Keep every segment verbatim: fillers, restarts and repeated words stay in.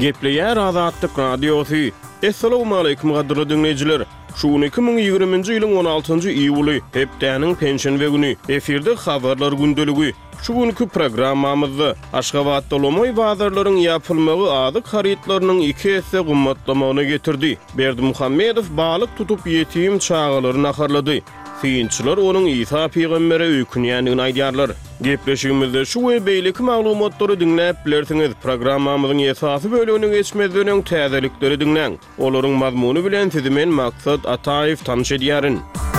Gepleýär Azatlyk Radiosu. Assalamu alaykum gaderli dinleyijiler. Şu iki bin ýygrimiňji ýylyň on altynjy iýuly hepdäniň penşenbe güni efirde habarlar gündeligi. Şu günkü programmamyzda Aşgabat dolomoy bazarlaryň ýapylmagy adyk haritlarynyň iki esse gymmatlamagyny getirdi. Berdi Muhammedow balyk tutup ýetim çağalaryny aharlady. Fiýinçiler onuň Isa peýgambere öýkünýändigini aýdýarlar. Gepleşigimizde şu we beýleki maglumatlary dinläp bilersiňiz. Programmamyzyň esasy bölümine geçmezden öň täzelikleri dinläň. Olaryň mazmuny bilen sizi men Maksat Ataýew tanyş edýärin.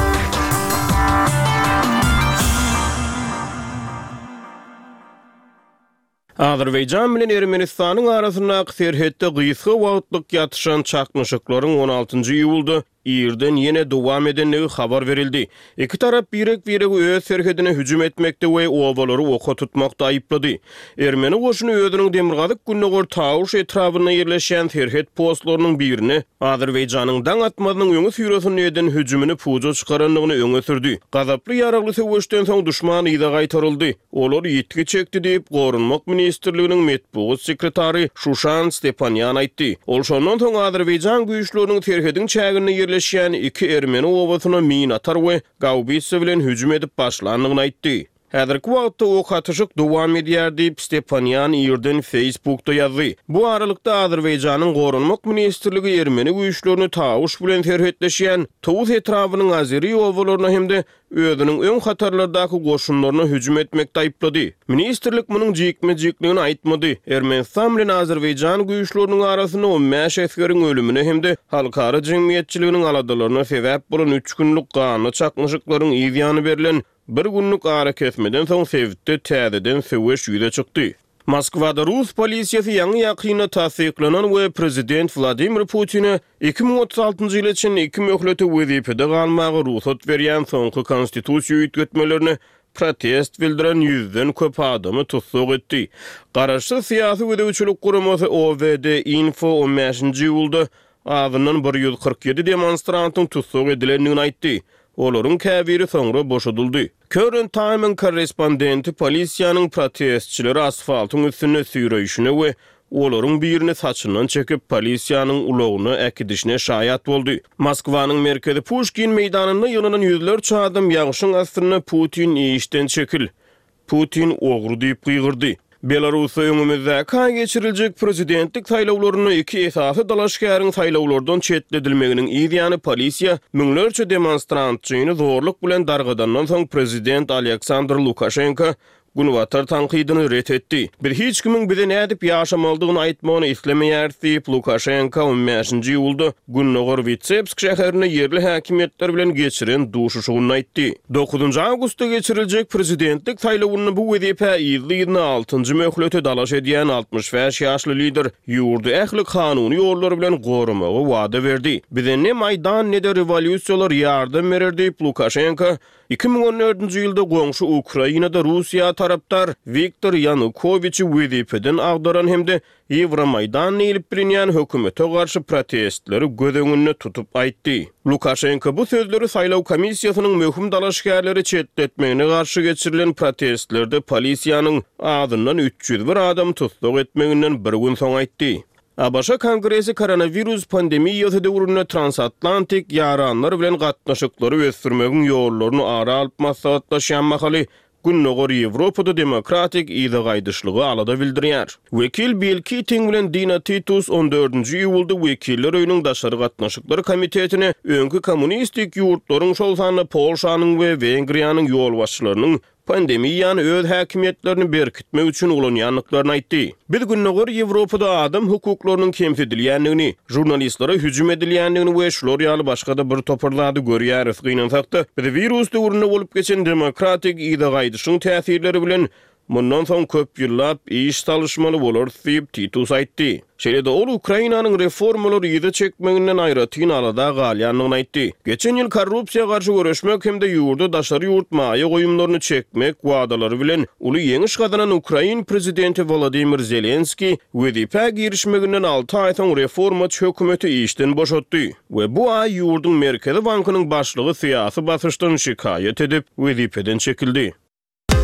Azerbaýjan bilen Ermenistanyň arasyndaky serhetde gysga wagtlyk ýatyşan çakmyşyklaryň on altynjy iýulda ýerden ýene dowam edenligi habar berildi. Iki tarap birek-birek öz serhetine hüjüm etmekde we obalary oka tutmakda aýyplady. Ermeni goşuny özüniň demirgazyk günnegor Tawuş etrabyna ýerleşen serhet postlarynyň birini Azerbaýjanyň daň atmazynyň öňe süýresini eden hüjümini puja çykaranlygyny öňe sürdi. Gazaply ýaragly söwüşden soň duşman ýyda gaýtaryldy. Olar ýetgi çekdi diýip Gorunmak ministrliginiň metbuat sekretary Şuşan Stepanyan aýtdy. Ol şondan soň Azerbaýjan güýçleriniň serhetiň çägine yerleşen iki Ermeni obasyna min atar we gaubitsa bilen hüjüm edip başlandygyny aýtdy. Häzirki wagtda ok atyşyk dowam edýär diýip Stepanyan ýerden Facebookda ýazdy. Bu aralykda Azerbaýjanyň Gorunmak ministrligi Ermeni güýçlerini Tawuş bilen terhetleşen Tawus etrabynyň Azeri obalaryna hemde özüniň öň hatarlardaky goşunlaryna hüjüm etmekde aýyplady. Ministrlik munyň jikme-jikligini aýtmady. Ermenistan bilen Azerbaýjan güýçleriniň arasyna on beş esgeriň ölümine hemde halkara jemgyýetçiliginiň aladalaryna sebäp bolan üç günlük gany çakmyşyklaryň ýygyany berilen bir günlük ara kesmeden soň Sevitde täzeden söwüş ýüze çykdy. Moskwada Rus polisiýasy ýangy ýakyna tasdiklanan we prezident Vladimir Putin'e iki bin otuz altynjy ýyl için iki möhleti wezipede galmagy ruhsat berýän soňky konstitusiýa üýtgetmelerini protest bildiren yüzden köp adamy tutsuk etdi. Garaşly syýasy ödegçilik guramasy O V D Info on beşinji ýylda azynyň bir ýüz kırk ýedi demonstrantyň tutsuk edilendigini aýtdy. Olaryň käbiri soňra boşadyldy. Current Time'ın korrespondenti polisiýanyň protestçileri asfaltyň üstüne süýreýişine we olaryň birini saçyndan çekip polisiýanyň ulagyny äkidişine şaýat boldy. Moskwanyň merkezi Pushkin meýdanyna ýylanan ýüzlerçe adam ýagşyň astyna Putin işden çekil. Putin ogru diýip gygyrdy. Belarusy öňümizde ka geçiriljek prezidentlik saýlawlaryny iki esasy dalaşgaryň saýlawlardan çetledilmeginiň ýygyany polisiýa müňlerçe demonstrantçyny zorluk bilen dargadandan soň prezident Aleksandr Lukashenko Gunwatar tanqydyny ret etdi. Bir hiç kimiň bize nädip ýaşamalydygyny aýtmagyny islemeýär diýip Lukashenko on beşinji ýylda Gunnogor Vitsebsk şäherine yerli häkimetler bilen geçiren duşuşyny aýtdy. dokuzunjy awgustda geçiriljek prezidentlik saýlawyny bu wezipe ýylyny altynjy möhleti dalaş edýän altmış beş ýaşly lider ýurdu ähli kanuny ýollar bilen gorumagy wada berdi. Bize ne maýdan ne de rewolýusiýalar ýardam berer diýip Lukashenko iki bin on dördünjy ýylda goňşy Ukrainada Russiýa taraptar Viktor Yanukovyçy wezipeden agdaran hemde Ýewromaýdan elip bilinýän hökümete garşy protestleri göz öňünde tutup aýtdy. Lukashenko bu sözleri saýlaw komissiýasynyň möhüm dalaşgärleri çetletmegine garşy geçirilen protestlerde polisiýanyň adyndan üç ýüz bir adam tutsuk etmeginden bir gün soň aýtdy. A B S Kongresi koronavirus pandemiýasy döwründe transatlantik ýaranlar bilen gatnaşyklary ösdürmegiň ýollaryny ara alyp maslahatlaşýan mahaly Gunnogor Ýewropada demokratik ýyda gaýdyşlygy alada bildirýär. Wekil Bill Keating bilen Dina Titus on dördünjy ýylda wekiller öýüniň daşary gatnaşyklary komitetine öňkü kommunistik ýurtlaryň şol sany Polşanyň we Wengriýanyň ýol başçylarynyň pandemiýany öz häkimetlerini berkitmek üçin ulanýanlyklaryny aýtdy. Bir Gunnogor Ýewropada adam hukuklarynyň kemsedilýändigini, jurnalistlere hüjüm edilýändigini we şolar ýaly başga-da bir topurlady görýäris gynansakda, biz virus döwründe bolup geçen demokratik ýyda gaýdyşyň täsirleri bilen mundan soň köp ýyllap iş çalışmaly bolar diýip Titus aýtdy. Şeýle-de ol Ukrainanyň reformalary ýyda çekmeginden aýratyn alada galýanlygyny aýtdy. Geçen ýyl korrupsiýa garşy görüşmek hemde ýurda daşary ýurtmaýa goýumlaryny çekmek wadalary bilen uly ýeňiş gazanan Ukrain prezidenti Volodymyr Zelenski wezipe girişmeginden alty aý soň reformaçy hökümeti işden boşatdy we bu aý ýurdun Merkezi bankynyň başlygy syýasy basyşdan şikaýet edip wezipeden çekildi.